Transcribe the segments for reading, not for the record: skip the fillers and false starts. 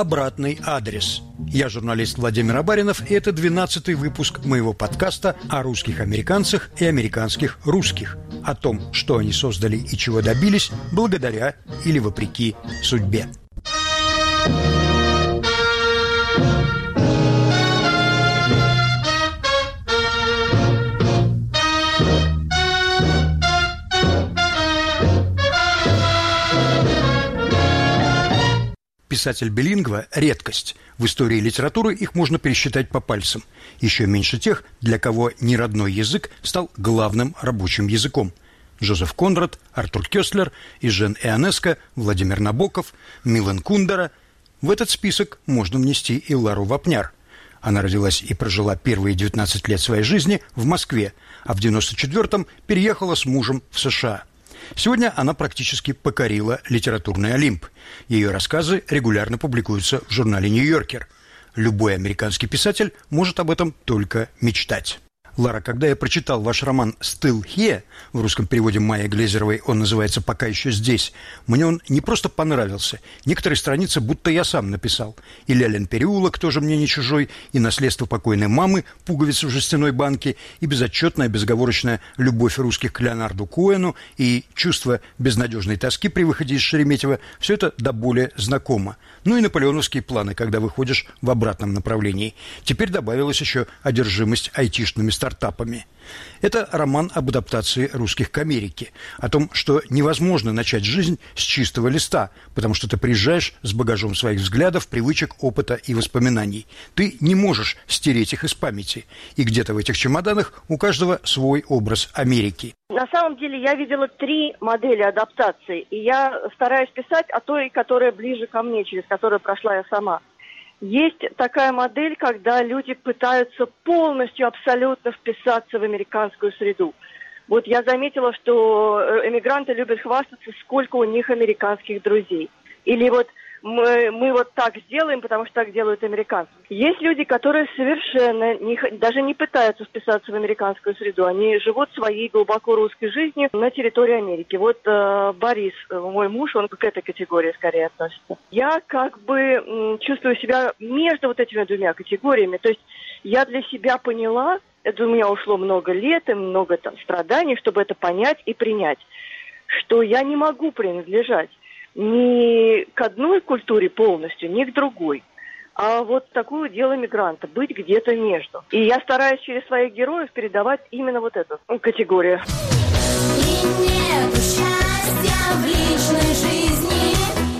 обратный адрес. Я журналист Владимир Абаринов, и это 12-й выпуск моего подкаста о русских американцах и американских русских. О том, что они создали и чего добились благодаря или вопреки судьбе. Писатель-билингва – редкость. В истории литературы их можно пересчитать по пальцам. Еще меньше тех, для кого неродной язык стал главным рабочим языком. Джозеф Конрад, Артур Кёстлер, Ижен Ионеско, Владимир Набоков, Милан Кундера. В этот список можно внести и Лару Вапняр. Она родилась и прожила первые 19 лет своей жизни в Москве, а в 1994-м переехала с мужем в США. Сегодня она практически покорила литературный Олимп. Ее рассказы регулярно публикуются в журнале «Нью-Йоркер». Любой американский писатель может об этом только мечтать. Лара, когда я прочитал ваш роман «Still Here», в русском переводе Майи Глейзеровой он называется «Пока еще здесь», мне он не просто понравился. Некоторые страницы будто я сам написал. И «Лялин переулок» тоже мне не чужой, и «Наследство покойной мамы», «Пуговицы в жестяной банке», и безотчетная, безоговорочная любовь русских к Леонарду Коэну, и чувство безнадежной тоски при выходе из Шереметьево – все это до боли знакомо. Ну и наполеоновские планы, когда выходишь в обратном направлении. Теперь добавилась еще одержимость айтишными стартапами. Это роман об адаптации русских к Америке, о том, что невозможно начать жизнь с чистого листа, потому что ты приезжаешь с багажом своих взглядов, привычек, опыта и воспоминаний. Ты не можешь стереть их из памяти, и где-то в этих чемоданах у каждого свой образ Америки. На самом деле я видела 3 модели адаптации, и я стараюсь писать о той, которая ближе ко мне, через которую прошла я сама. Есть такая модель, когда люди пытаются полностью, абсолютно вписаться в американскую среду. Вот я заметила, что эмигранты любят хвастаться, сколько у них американских друзей. Или вот мы вот так сделаем, потому что так делают американцы. Есть люди, которые совершенно даже не пытаются вписаться в американскую среду. Они живут своей глубоко русской жизнью на территории Америки. Вот Борис, мой муж, он к этой категории скорее относится. Я как бы чувствую себя между вот этими 2 категориями. То есть я для себя поняла, это у меня ушло много лет и много страданий, чтобы это понять и принять, что я не могу принадлежать ни к одной культуре полностью, ни к другой. А вот такое дело мигранта, быть где-то между. И я стараюсь через своих героев передавать именно вот эту категорию. И нет счастья в личной жизни,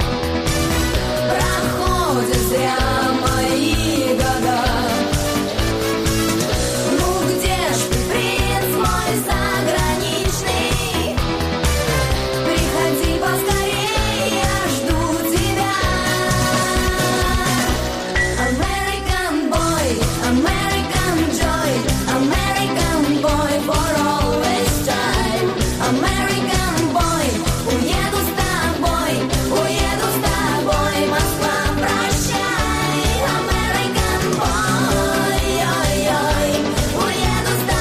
проходят зря мои года. Ну где ж ты, принц мой заграничный, приходи поскорей, я жду тебя. American boy, American joy, American boy for always time. American boy, уеду с тобой, Москва, прощай. American boy, ой-ой, уеду с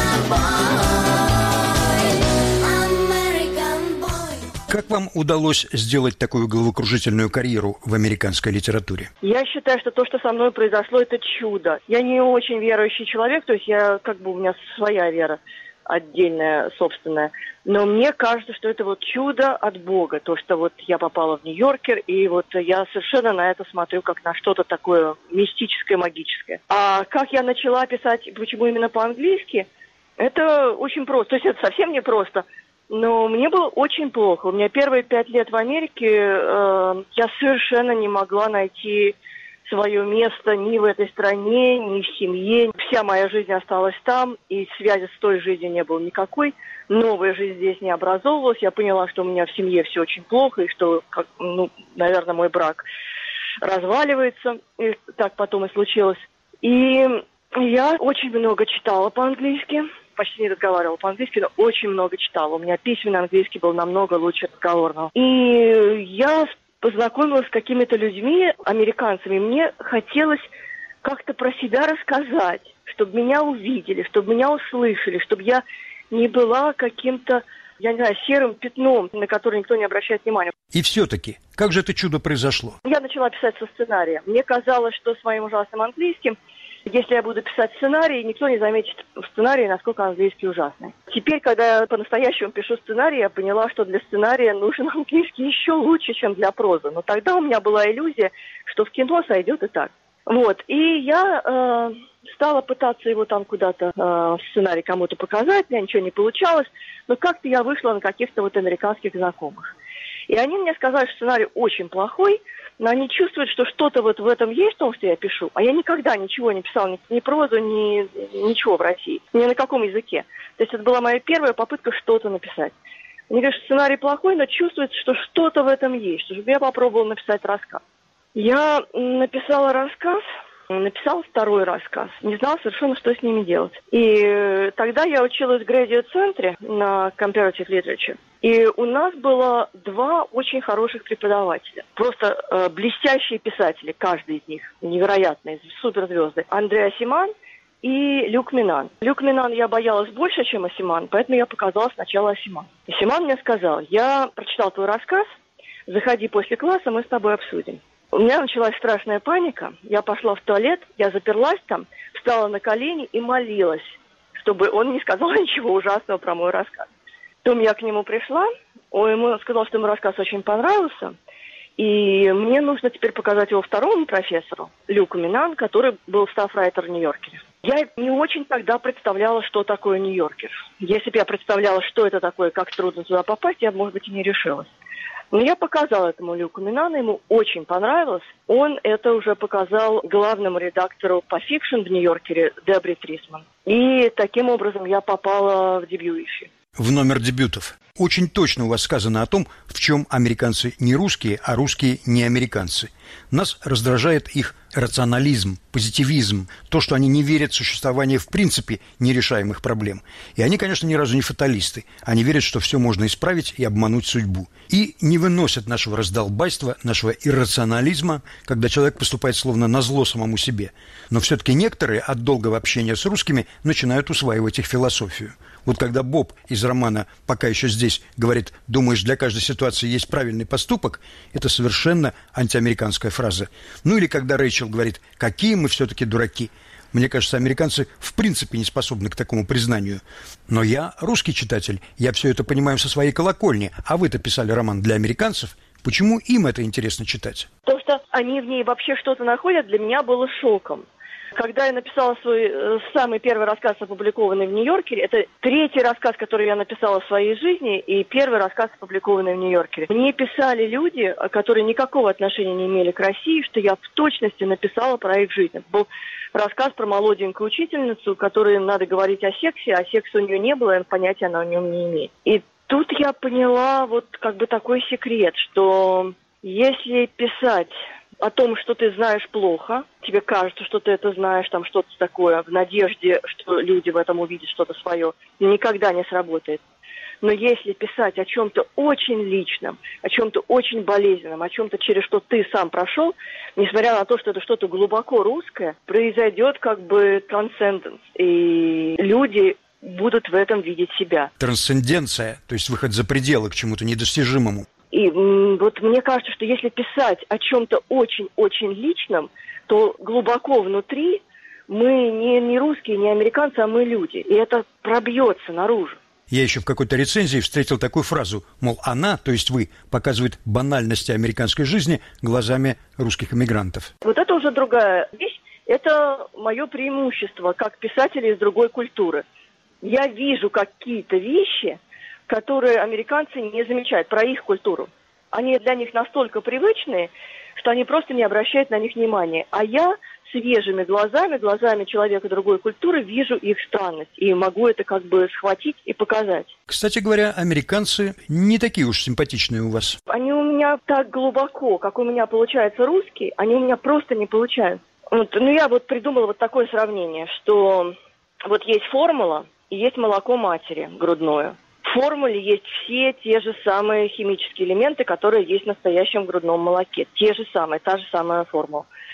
тобой, American boy. Как вам удалось сделать такую головокружительную карьеру в американской литературе? Я считаю, что то, что со мной произошло, это чудо. Я не очень верующий человек, то есть у меня своя вера отдельная, собственная. Но мне кажется, что это вот чудо от Бога. То, что вот я попала в Нью-Йоркер, и вот я совершенно на это смотрю как на что-то такое мистическое, магическое. А как я начала писать, почему именно по-английски, это очень просто. То есть это совсем не просто. Но мне было очень плохо. У меня первые 5 лет в Америке я совершенно не могла найти свое место ни в этой стране, ни в семье. Вся моя жизнь осталась там, и связи с той жизнью не было никакой. Новая жизнь здесь не образовывалась. Я поняла, что у меня в семье все очень плохо, и что, наверное, мой брак разваливается. И так потом и случилось. И я очень много читала по-английски. Почти не разговаривала по-английски, но очень много читала. У меня письменный английский был намного лучше разговорного. И я познакомилась с какими-то людьми, американцами. Мне хотелось как-то про себя рассказать, чтобы меня увидели, чтобы меня услышали, чтобы я не была каким-то я не знаю, серым пятном, на которое никто не обращает внимания. И все-таки, как же это чудо произошло? Я начала писать со сценария. Мне казалось, что с моим ужасным английским, если я буду писать сценарий, никто не заметит в сценарии, насколько английский ужасный. Теперь, когда я по-настоящему пишу сценарий, я поняла, что для сценария нужен английский еще лучше, чем для прозы. Но тогда у меня была иллюзия, что в кино сойдет и так. Вот. И я стала пытаться его там куда-то в сценарий кому-то показать, у меня ничего не получалось. Но как-то я вышла на каких-то вот американских знакомых. И они мне сказали, что сценарий очень плохой, но они чувствуют, что что-то вот в этом есть, в том, что я пишу. А я никогда ничего не писала, ни прозу, ничего в России, ни на каком языке. То есть это была моя первая попытка что-то написать. Они говорят, что сценарий плохой, но чувствуется, что что-то в этом есть, чтобы я попробовала написать рассказ. Я написала рассказ, написала второй рассказ, не знала совершенно, что с ними делать. И тогда я училась в Graduate-центре на Comparative Literature. И у нас было два очень хороших преподавателя. Просто блестящие писатели, каждый из них, невероятные, суперзвезды. Андре Асиман и Люк Минан. Люк Минан я боялась больше, чем Асиман, поэтому я показала сначала Асиман. Асиман мне сказал, я прочитал твой рассказ, заходи после класса, мы с тобой обсудим. У меня началась страшная паника, я пошла в туалет, я заперлась там, встала на колени и молилась, чтобы он не сказал ничего ужасного про мой рассказ. Потом я к нему пришла, он ему сказал, что ему рассказ очень понравился, и мне нужно теперь показать его второму профессору, Люку Минан, который был стаффрайтер в Нью-Йоркере. Я не очень тогда представляла, что такое Нью-Йоркер. Если бы я представляла, что это такое, как трудно туда попасть, я бы, может быть, и не решилась. Но я показала этому Люку Минану, ему очень понравилось. Он это уже показал главному редактору по фикшн в Нью-Йоркере Дебри Трисман. И таким образом я попала в дебют-issue. В номер дебютов. Очень точно у вас сказано о том, в чем американцы не русские, а русские не американцы. Нас раздражает их рационализм, позитивизм, то, что они не верят в существование в принципе нерешаемых проблем. И они, конечно, ни разу не фаталисты. Они верят, что все можно исправить и обмануть судьбу. И не выносят нашего раздолбайства, нашего иррационализма, когда человек поступает словно назло самому себе. Но все-таки некоторые от долгого общения с русскими начинают усваивать их философию. Вот когда Боб из романа «Пока еще здесь» говорит «думаешь, для каждой ситуации есть правильный поступок», это совершенно антиамериканская фраза. Ну или когда Рэйчел говорит «какие мы все-таки дураки». Мне кажется, американцы в принципе не способны к такому признанию. Но я русский читатель, я все это понимаю со своей колокольни, а вы-то писали роман для американцев. Почему им это интересно читать? То, что они в ней вообще что-то находят, для меня было шоком. Когда я написала свой самый первый рассказ, опубликованный в Нью-Йоркере, это третий рассказ, который я написала в своей жизни, и первый рассказ, опубликованный в Нью-Йоркере. Мне писали люди, которые никакого отношения не имели к России, что я в точности написала про их жизнь. Это был рассказ про молоденькую учительницу, которой надо говорить о сексе, а секса у нее не было, и понятия она о нем не имеет. И тут я поняла вот как бы такой секрет, что если писать о том, что ты знаешь плохо, тебе кажется, что ты это знаешь, там что-то такое, в надежде, что люди в этом увидят что-то свое, никогда не сработает. Но если писать о чем-то очень личном, о чем-то очень болезненном, о чем-то, через что ты сам прошел, несмотря на то, что это что-то глубоко русское, произойдет как бы трансценденс, и люди будут в этом видеть себя. Трансценденция, то есть выход за пределы к чему-то недостижимому. И вот мне кажется, что если писать о чем-то очень-очень личном, то глубоко внутри мы не русские, не американцы, а мы люди. И это пробьется наружу. Я еще в какой-то рецензии встретил такую фразу, мол, она, то есть вы, показывает банальности американской жизни глазами русских эмигрантов. Вот это уже другая вещь. Это мое преимущество как писателя из другой культуры. Я вижу какие-то вещи, которые американцы не замечают, про их культуру. Они для них настолько привычные, что они просто не обращают на них внимания. А я свежими глазами человека другой культуры вижу их странность. И могу это как бы схватить и показать. Кстати говоря, американцы не такие уж симпатичные у вас. Они у меня так глубоко, как у меня получаются русские, они у меня просто не получаются. Я придумала вот такое сравнение, что вот есть формула и есть молоко матери грудное. В формуле есть все те же самые химические элементы, которые есть в настоящем грудном молоке. Те же самые, та же самая формула.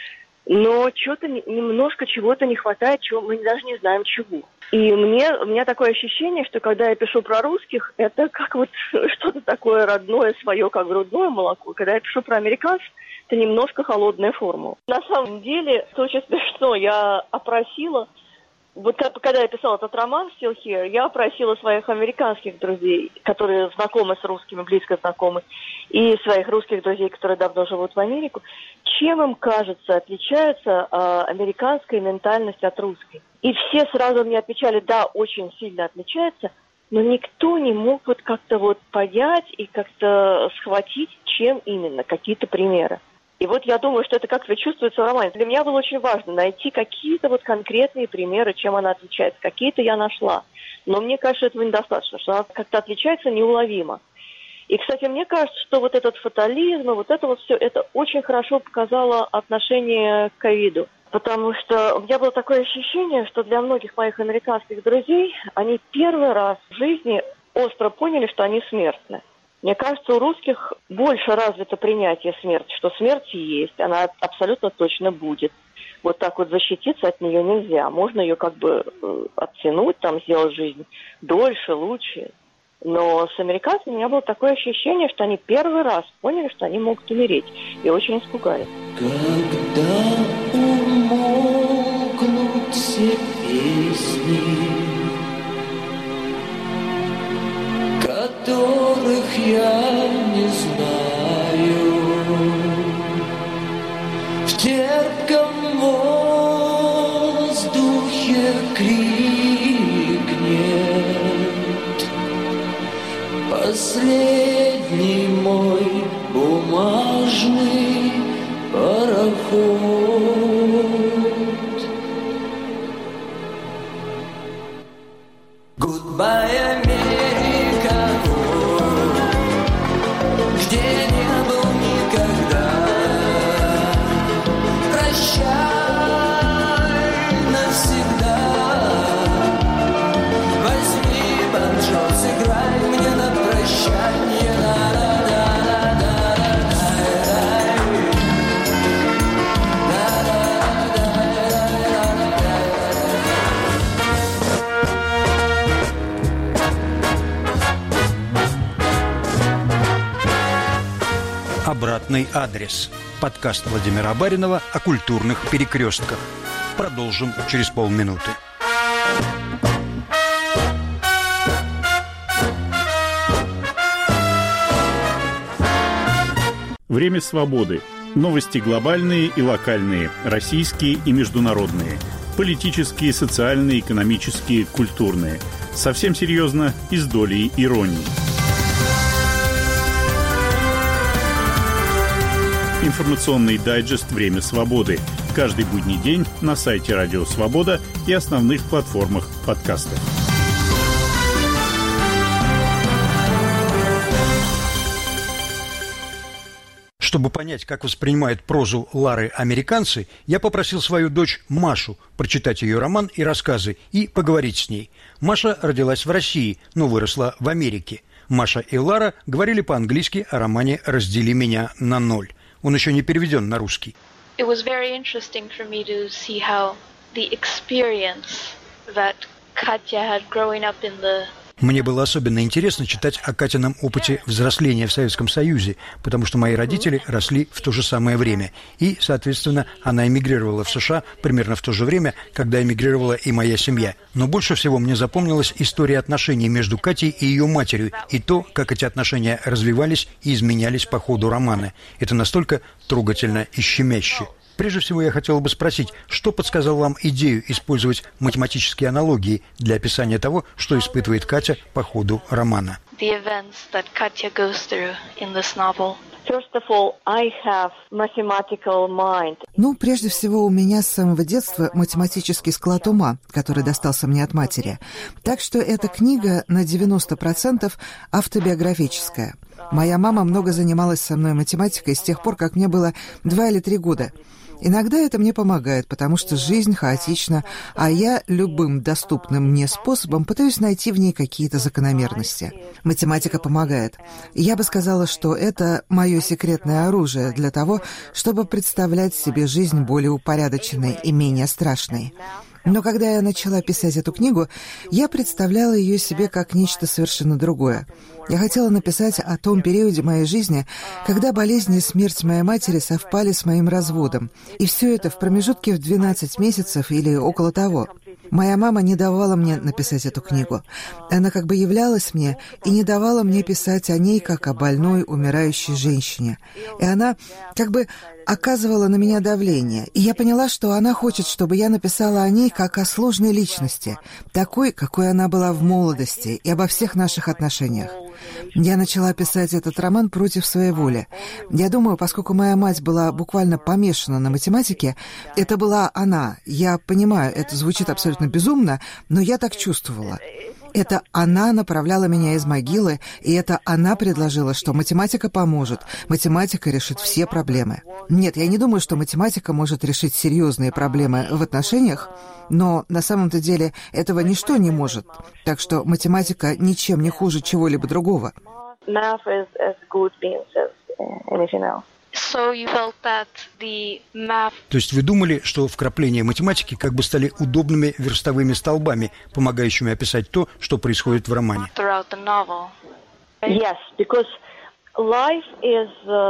но что-то немножко чего-то не хватает, чего мы даже не знаем чего. И у меня такое ощущение, что когда я пишу про русских, это как вот что-то такое родное, свое, как грудное молоко. Когда я пишу про американцев, это немножко холодная формула. На самом деле, это очень смешно. Я опросила, вот когда я писала этот роман «Still Here», я опросила своих американских друзей, которые знакомы с русскими, близко знакомы, и своих русских друзей, которые давно живут в Америку, чем им кажется, отличается американская ментальность от русской. И все сразу мне отвечали: да, очень сильно отличается, но никто не мог вот как-то вот понять и как-то схватить, чем именно, какие-то примеры. И вот я думаю, что это как-то чувствуется в романе. Для меня было очень важно найти какие-то вот конкретные примеры, чем она отличается. Какие-то я нашла. Но мне кажется, этого недостаточно, что она как-то отличается неуловимо. И, кстати, мне кажется, что вот этот фатализм, вот это вот все, это очень хорошо показало отношение к ковиду. Потому что у меня было такое ощущение, что для многих моих американских друзей, они первый раз в жизни остро поняли, что они смертны. Мне кажется, у русских больше развито принятие смерти, что смерть есть, она абсолютно точно будет. Вот так вот защититься от нее нельзя. Можно ее как бы оттянуть, там, сделать жизнь дольше, лучше. Но с американцами у меня было такое ощущение, что они первый раз поняли, что они могут умереть. И очень испугались. Когда умолкнут все песни, которых я не знаю, в терпком воздухе крикнет последний мой бумажный пароход. Goodbye, Америка, где не был никогда. Прощай навсегда. Возьми банджо, сыграй мне на прощанье. «Обратный адрес». Подкаст Владимира Баринова о культурных перекрестках. Продолжим через полминуты. Время свободы. Новости глобальные и локальные, российские и международные. Политические, социальные, экономические, культурные. Совсем серьезно и с долей иронии. Информационный дайджест «Время свободы». Каждый будний день на сайте Радио Свобода и основных платформах подкастов. Чтобы понять, как воспринимают прозу Лары американцы, я попросил свою дочь Машу прочитать ее роман и рассказы и поговорить с ней. Маша родилась в России, но выросла в Америке. Маша и Лара говорили по-английски о романе «Раздели меня на ноль». Он еще не переведен на русский. It was very interesting for me to see how the experience that Katya had growing up in the... Мне было особенно интересно читать о Катином опыте взросления в Советском Союзе, потому что мои родители росли в то же самое время. И, соответственно, она эмигрировала в США примерно в то же время, когда эмигрировала и моя семья. Но больше всего мне запомнилась история отношений между Катей и ее матерью, и то, как эти отношения развивались и изменялись по ходу романа. Это настолько трогательно и щемяще. Прежде всего, я хотел бы спросить, что подсказало вам идею использовать математические аналогии для описания того, что испытывает Катя по ходу романа? The events that Katya goes through in this novel. First of all, I have mathematical mind. Прежде всего, у меня с самого детства математический склад ума, который достался мне от матери. Так что эта книга на 90% автобиографическая. Моя мама много занималась со мной математикой с тех пор, как мне было 2 или 3 года. Иногда это мне помогает, потому что жизнь хаотична, а я любым доступным мне способом пытаюсь найти в ней какие-то закономерности. Математика помогает. Я бы сказала, что это мое секретное оружие для того, чтобы представлять себе жизнь более упорядоченной и менее страшной. Но когда я начала писать эту книгу, я представляла ее себе как нечто совершенно другое. Я хотела написать о том периоде моей жизни, когда болезнь и смерть моей матери совпали с моим разводом. И все это в промежутке в 12 месяцев или около того. Моя мама не давала мне написать эту книгу. Она как бы являлась мне и не давала мне писать о ней, как о больной, умирающей женщине. И она как бы оказывала на меня давление. И я поняла, что она хочет, чтобы я написала о ней как о сложной личности, такой, какой она была в молодости, и обо всех наших отношениях. Я начала писать этот роман против своей воли. Я думаю, поскольку моя мать была буквально помешана на математике, это была она. Я понимаю, это звучит абсолютно безумно, но я так чувствовала. Это она направляла меня из могилы, и это она предложила, что математика поможет, математика решит все проблемы. Нет, я не думаю, что математика может решить серьезные проблемы в отношениях, но на самом-то деле этого ничто не может. Так что математика ничем не хуже чего-либо другого. Math is as good being as anything else. So you felt that the math То есть вы думали, что вкрапления математики как бы стали удобными верстовыми столбами, помогающими описать то, что происходит в романе? throughout the novel. Yes, because life is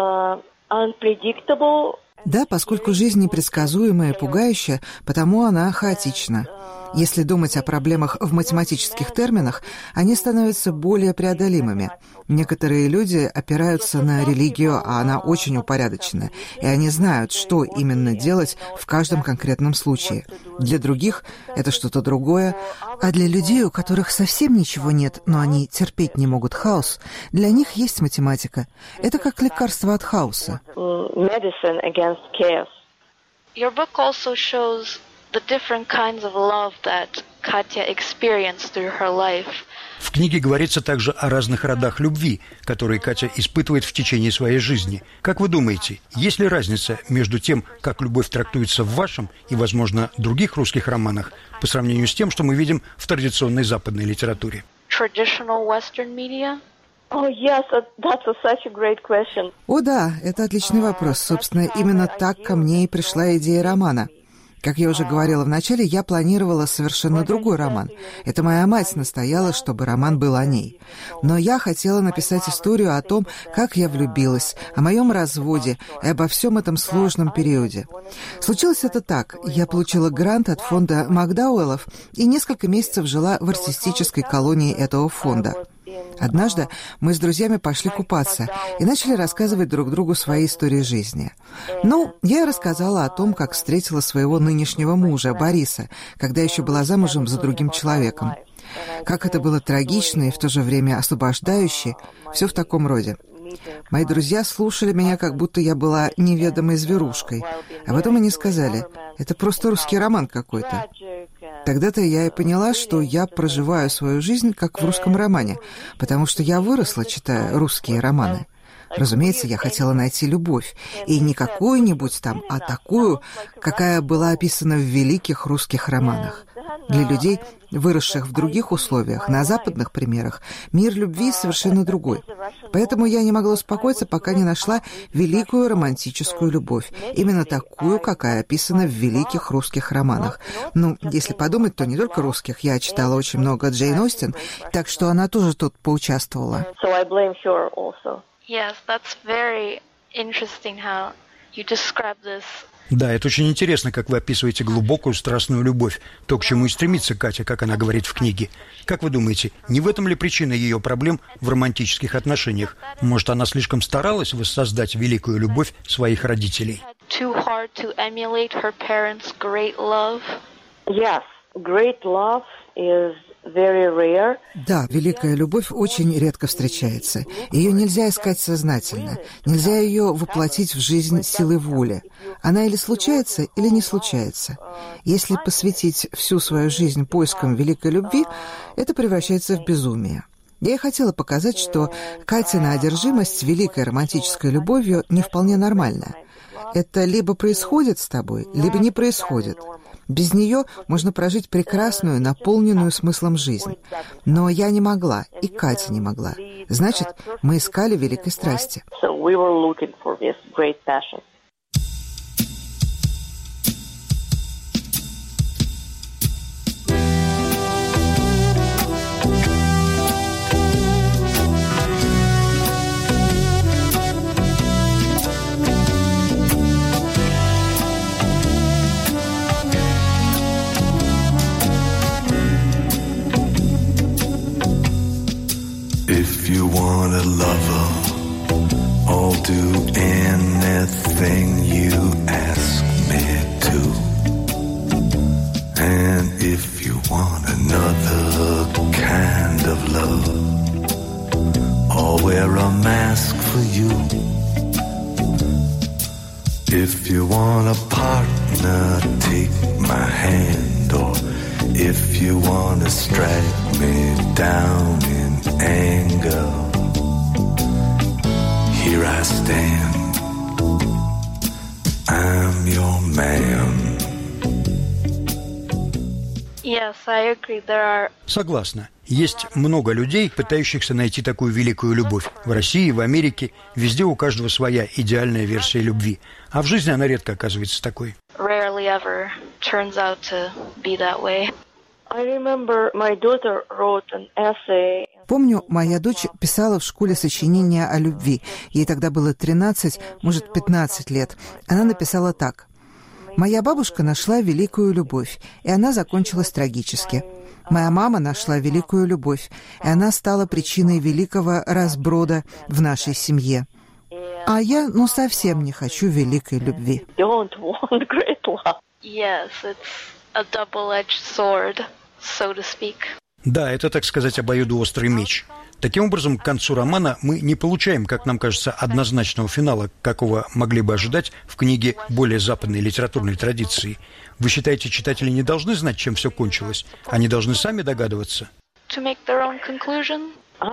unpredictable. Да, поскольку жизнь непредсказуемая и пугающая, потому она хаотична. Если думать о проблемах в математических терминах, они становятся более преодолимыми. Некоторые люди опираются на религию, а она очень упорядочена, и они знают, что именно делать в каждом конкретном случае. Для других это что-то другое, а для людей, у которых совсем ничего нет, но они терпеть не могут хаос, для них есть математика. Это как лекарство от хаоса. Medicine against chaos. Your book also shows the different kinds of love that Katya experienced through her life. В книге говорится также о разных родах любви, которые Катя испытывает в течение своей жизни. Как вы думаете, есть ли разница между тем, как любовь трактуется в вашем и, возможно, других русских романах, по сравнению с тем, что мы видим в традиционной западной литературе? Traditional Western media? Oh yes, that's such a great question. О да, это отличный вопрос. Собственно, именно так ко мне и пришла идея романа. Как я уже говорила в начале, я планировала совершенно другой роман. Это моя мать настояла, чтобы роман был о ней. Но я хотела написать историю о том, как я влюбилась, о моем разводе и обо всем этом сложном периоде. Случилось это так. Я получила грант от фонда Макдауэллов и несколько месяцев жила в артистической колонии этого фонда. Однажды мы с друзьями пошли купаться и начали рассказывать друг другу свои истории жизни. Я рассказала о том, как встретила своего нынешнего мужа, Бориса, когда еще была замужем за другим человеком. Как это было трагично и в то же время освобождающе, все в таком роде. Мои друзья слушали меня, как будто я была неведомой зверушкой, а потом они сказали: «Это просто русский роман какой-то». Тогда-то я и поняла, что я проживаю свою жизнь как в русском романе, потому что я выросла, читая русские романы. Разумеется, я хотела найти любовь, и не какую-нибудь там, а такую, какая была описана в великих русских романах. Для людей, выросших в других условиях, на западных примерах, мир любви совершенно другой. Поэтому я не могла успокоиться, пока не нашла великую романтическую любовь, именно такую, какая описана в великих русских романах. Если подумать, то не только русских. Я читала очень много Джейн Остин, так что она тоже тут поучаствовала. So I blame her also. Yes, that's very interesting how you describe this. Да, это очень интересно, как вы описываете глубокую страстную любовь, то, к чему и стремится Катя, как она говорит в книге. Как вы думаете, не в этом ли причина ее проблем в романтических отношениях? Может, она слишком старалась воссоздать великую любовь своих родителей? Too hard to emulate her parents' great love? Yes, great love is very rare. Да, великая любовь очень редко встречается. Ее нельзя искать сознательно. Нельзя ее воплотить в жизнь силой воли. Она или случается, или не случается. Если посвятить всю свою жизнь поискам великой любви, это превращается в безумие. Я и хотела показать, что Катина одержимость великой романтической любовью не вполне нормальна. Это либо происходит с тобой, либо не происходит. Без нее можно прожить прекрасную, наполненную смыслом жизнь. Но я не могла, и Катя не могла. Значит, мы искали великой страсти. If you want a lover, I'll do anything you ask me to. And if you want another kind of love, I'll wear a mask for you. If you want a partner, take my hand, or if you want to strike me down in anger, here I stand, I'm your man. Yes, I agree. There are... Согласна. Есть много людей, пытающихся найти такую великую любовь. В России, в Америке, везде у каждого своя идеальная версия любви. А в жизни она редко оказывается такой. Rarely ever turns out to be that way. Помню, моя дочь писала в школе сочинение о любви. Ей тогда было 13, может, 15 лет. Она написала так. «Моя бабушка нашла великую любовь, и она закончилась трагически. Моя мама нашла великую любовь, и она стала причиной великого разброда в нашей семье. А я, совсем не хочу великой любви». Yes, it's a double-edged sword, so to speak. Да, это, так сказать, обоюдоострый меч. Таким образом, к концу романа мы не получаем, как нам кажется, однозначного финала, какого могли бы ожидать в книге более западной литературной традиции. Вы считаете, читатели не должны знать, чем все кончилось? Они должны сами догадываться? To make their own conclusion?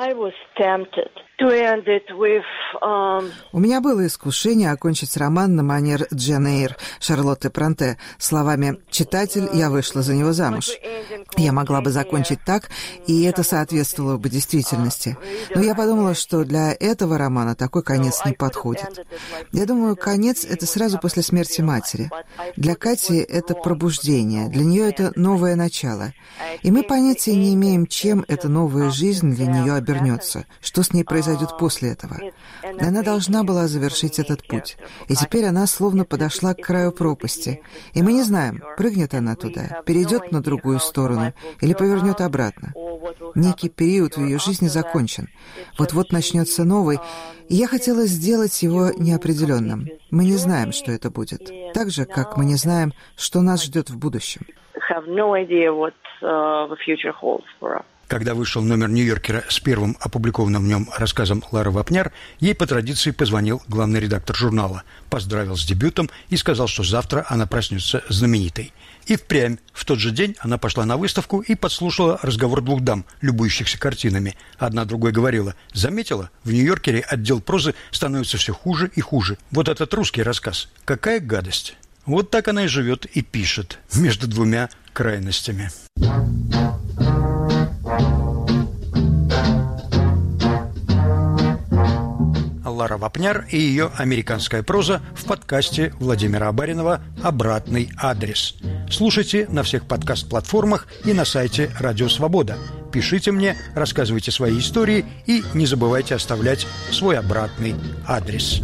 У меня было искушение окончить роман на манер Джейн Эйр Шарлотты Бронте словами «Читатель, я вышла за него замуж». Я могла бы закончить так, и это соответствовало бы действительности. Но я подумала, что для этого романа такой конец не подходит. Я думаю, конец — это сразу после смерти матери. Для Кати это пробуждение, для нее это новое начало. И мы понятия не имеем, чем эта новая жизнь для нее обернется, что с ней произойдет после этого. Она должна была завершить этот путь. И теперь она словно подошла к краю пропасти. И мы не знаем, прыгнет она туда, перейдет на другую сторону или повернет обратно. Некий период в ее жизни закончен. Вот-вот начнется новый, и я хотела сделать его неопределенным. Мы не знаем, что это будет. Так же, как мы не знаем, что нас ждет в будущем. Когда вышел номер «Нью-Йоркера» с первым опубликованным в нем рассказом Лары Вапняр, ей по традиции позвонил главный редактор журнала, поздравил с дебютом и сказал, что завтра она проснется знаменитой. И впрямь в тот же день она пошла на выставку и подслушала разговор двух дам, любующихся картинами. Одна другой говорила: «Заметила, в «Нью-Йоркере» отдел прозы становится все хуже и хуже. Вот этот русский рассказ. Какая гадость!» Вот так она и живет и пишет между двумя крайностями. Лара Вапняр и ее американская проза в подкасте Владимира Абаринова «Обратный адрес». Слушайте на всех подкаст-платформах и на сайте Радио Свобода. Пишите мне, рассказывайте свои истории и не забывайте оставлять свой обратный адрес.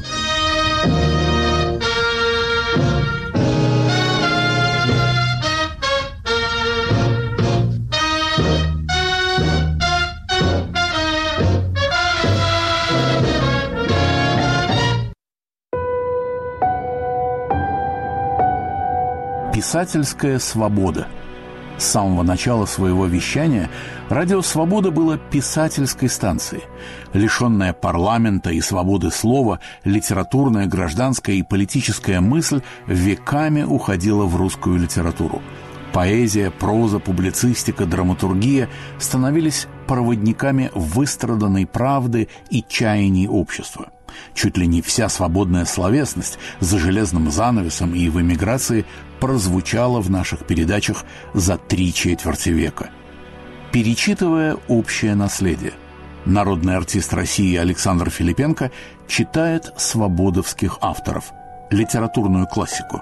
Писательская свобода. С самого начала своего вещания Радио Свобода было писательской станцией. Лишенная парламента и свободы слова, литературная, гражданская и политическая мысль веками уходила в русскую литературу. Поэзия, проза, публицистика, драматургия становились проводниками выстраданной правды и чаяний общества. Чуть ли не вся свободная словесность за железным занавесом и в эмиграции прозвучала в наших передачах за 3/4 века. Перечитывая общее наследие, народный артист России Александр Филипенко читает свободовских авторов, литературную классику.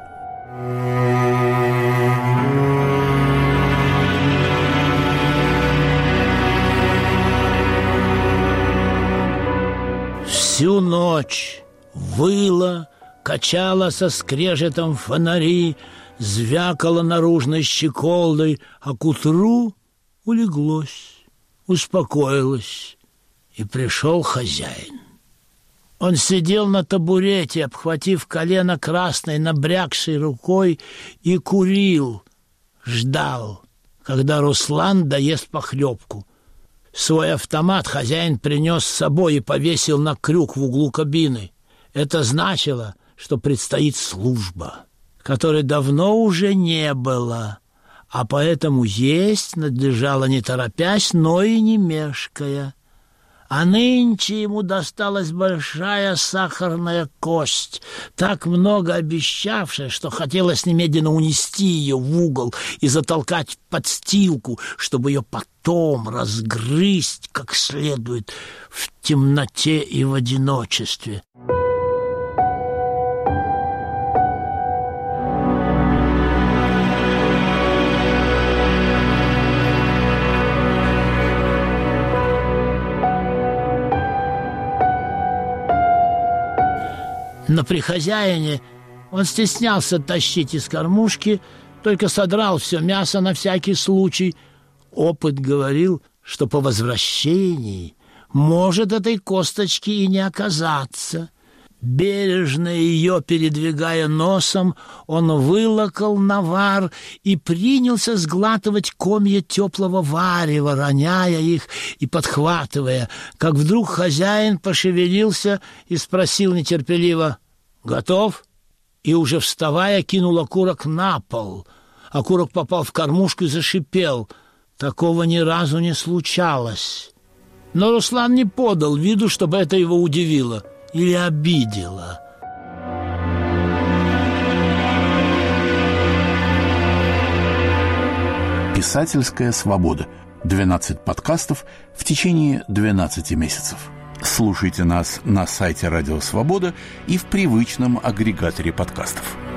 Всю ночь выла, качала со скрежетом фонари, звякала наружной щеколдой, а к утру улеглось, успокоилось, и пришел хозяин. Он сидел на табурете, обхватив колено красной, набрякшей рукой, и курил, ждал, когда Руслан доест похлебку. Свой автомат хозяин принес с собой и повесил на крюк в углу кабины. Это значило, что предстоит служба, которой давно уже не было, а поэтому есть надлежало не торопясь, но и не мешкая. А нынче ему досталась большая сахарная кость, так много обещавшая, что хотелось немедленно унести ее в угол и затолкать в подстилку, чтобы ее потом разгрызть как следует в темноте и в одиночестве. Но при хозяине он стеснялся тащить из кормушки, только содрал все мясо на всякий случай. Опыт говорил, что по возвращении может этой косточки и не оказаться. Бережно ее передвигая носом, он вылокал навар и принялся сглатывать комья теплого варева, роняя их и подхватывая, как вдруг хозяин пошевелился и спросил нетерпеливо: «Готов?» И уже вставая, кинул окурок на пол. Окурок попал в кормушку и зашипел. Такого ни разу не случалось. Но Руслан не подал виду, чтобы это его удивило или обидело. Писательская свобода. 12 подкастов в течение 12 месяцев. Слушайте нас на сайте Радио Свобода и в привычном агрегаторе подкастов.